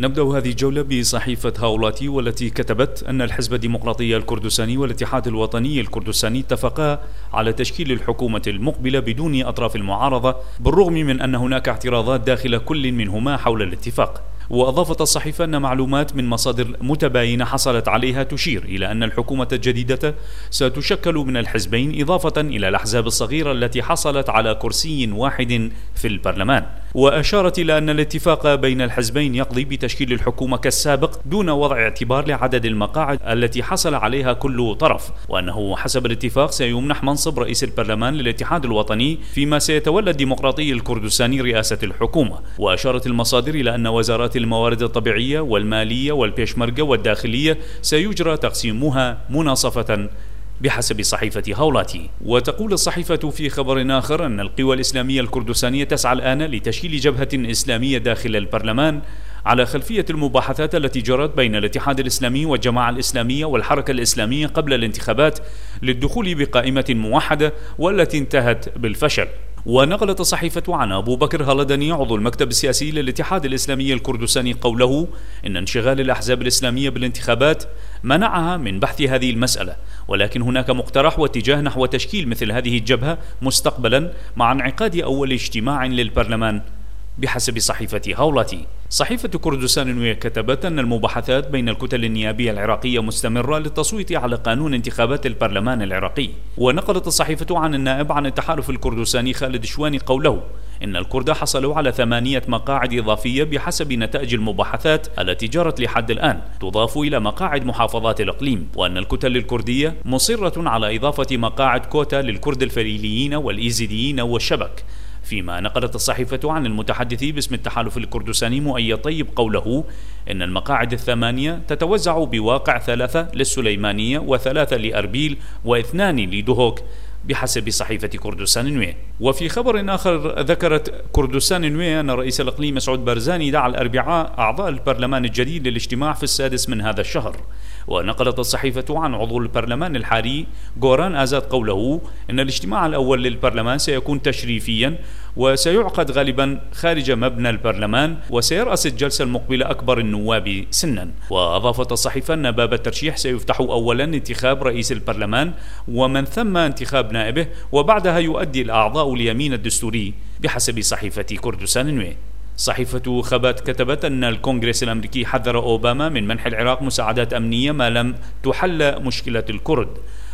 نبدأ هذه الجولة بصحيفة هاولاتي، والتي كتبت أن الحزب الديمقراطي الكردستاني والاتحاد الوطني الكردستاني اتفقا على تشكيل الحكومة المقبلة بدون أطراف المعارضة، بالرغم من أن هناك اعتراضات داخل كل منهما حول الاتفاق. وأضافت الصحيفة أن معلومات من مصادر متباينة حصلت عليها تشير إلى أن الحكومة الجديدة ستشكل من الحزبين، إضافة إلى الأحزاب الصغيرة التي حصلت على كرسي واحد في البرلمان. وأشارت إلى أن الاتفاق بين الحزبين يقضي بتشكيل الحكومة كالسابق دون وضع اعتبار لعدد المقاعد التي حصل عليها كل طرف، وأنه حسب الاتفاق سيمنح منصب رئيس البرلمان للاتحاد الوطني، فيما سيتولى الديمقراطي الكردستاني رئاسة الحكومة. وأشارت المصادر إلى أن وزارات الموارد الطبيعية والمالية والبيشمركة والداخلية سيجرى تقسيمها مناصفة بحسب صحيفة هاولاتي. وتقول الصحيفة في خبر آخر أن القوى الإسلامية الكردستانية تسعى الآن لتشكيل جبهة إسلامية داخل البرلمان على خلفية المباحثات التي جرت بين الاتحاد الإسلامي والجماعة الإسلامية والحركة الإسلامية قبل الانتخابات للدخول بقائمة موحدة، والتي انتهت بالفشل. ونقلت الصحيفة عن أبو بكر هلدني عضو المكتب السياسي للاتحاد الإسلامي الكردستاني قوله إن انشغال الأحزاب الإسلامية بالانتخابات منعها من بحث هذه المسألة، ولكن هناك مقترح واتجاه نحو تشكيل مثل هذه الجبهة مستقبلا مع انعقاد أول اجتماع للبرلمان بحسب صحيفة هاولاتي. صحيفة كردستان كتبت أن المباحثات بين الكتل النيابية العراقية مستمرة للتصويت على قانون انتخابات البرلمان العراقي. ونقلت الصحيفة عن النائب عن التحالف الكردستاني خالد شواني قوله إن الكرد حصلوا على 8 مقاعد إضافية بحسب نتائج المباحثات التي جرت لحد الآن، تضاف إلى مقاعد محافظات الإقليم، وأن الكتل الكردية مصرة على إضافة مقاعد كوتا للكرد الفليليين والإيزيديين والشبك. فيما نقلت الصحيفة عن المتحدث باسم التحالف الكردستاني مؤيد طيب قوله إن المقاعد 8 تتوزع بواقع 3 للسليمانية و3 لأربيل و2 لدهوك بحسب صحيفة كردستان نوية. وفي خبر آخر ذكرت كردستان نوية أن رئيس الإقليم مسعود بارزاني دعا الأربعاء أعضاء البرلمان الجديد للاجتماع في 6 من هذا الشهر. ونقلت الصحيفة عن عضو البرلمان الحالي غوران آزاد قوله إن الاجتماع الأول للبرلمان سيكون تشريفيا وسيعقد غالبا خارج مبنى البرلمان، وسيرأس الجلسة المقبلة أكبر النواب سنا. وأضافت الصحيفة أن باب الترشيح سيفتح أولا انتخاب رئيس البرلمان ومن ثم انتخاب نائبه، وبعدها يؤدي الأعضاء اليمين الدستوري بحسب صحيفة كردستان نوية. صحيفة خبات كتبت أن الكونغرس الأمريكي حذر أوباما من منح العراق مساعدات أمنية ما لم تحل مشكلة الكرد.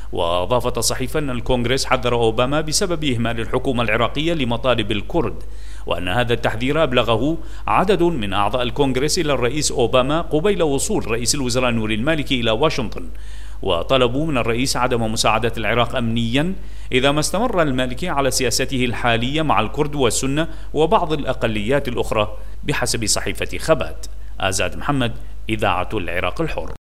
وأضافت الصحيفة أن الكونغرس حذر أوباما بسبب إهمال الحكومة العراقية لمطالب الكرد، وأن هذا التحذير أبلغه عدد من أعضاء الكونغرس إلى الرئيس أوباما قبيل وصول رئيس الوزراء نوري المالكي إلى واشنطن، وطلبوا من الرئيس عدم مساعدة العراق أمنيا إذا ما استمر المالكي على سياسته الحالية مع الكرد والسنة وبعض الأقليات الأخرى بحسب صحيفة خبات. آزاد محمد، إذاعة العراق الحر.